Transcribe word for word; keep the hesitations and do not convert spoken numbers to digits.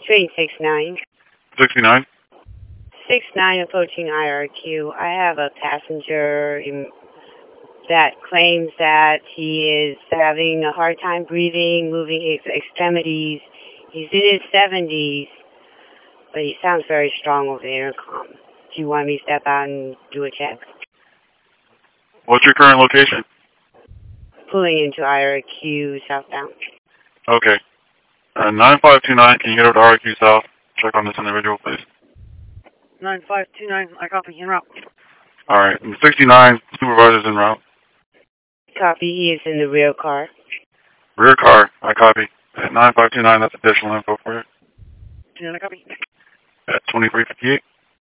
Train six nine. sixty-nine? six nine approaching I R Q. I have a passenger in, that claims that he is having a hard time breathing, moving his extremities. He's in his seventies, but he sounds very strong over the intercom. Do you want me to step out and do a check? What's your current location? Pulling into I R Q southbound. Okay. Uh, nine five two nine, can you get over to R Q South? Check on this individual, please. nine five two nine, I copy, en route. Alright, sixty-nine, supervisor's en route. Copy, he is in the rear car. Rear car, I copy. At nine five two nine, that's additional info for you. two nine, I copy. At twenty-three fifty-eight.